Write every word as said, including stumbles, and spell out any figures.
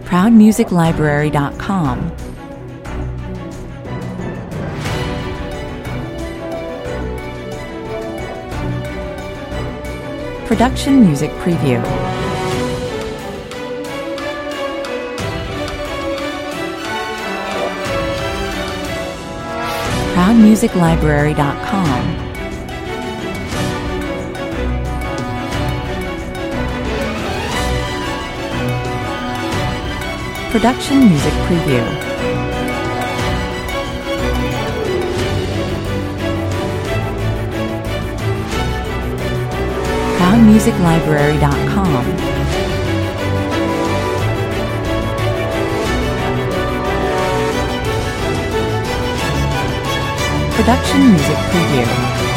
proud music library dot com. Production Music Preview. proud music library dot com. Production Music Preview. proud music library dot com. Production Music Preview.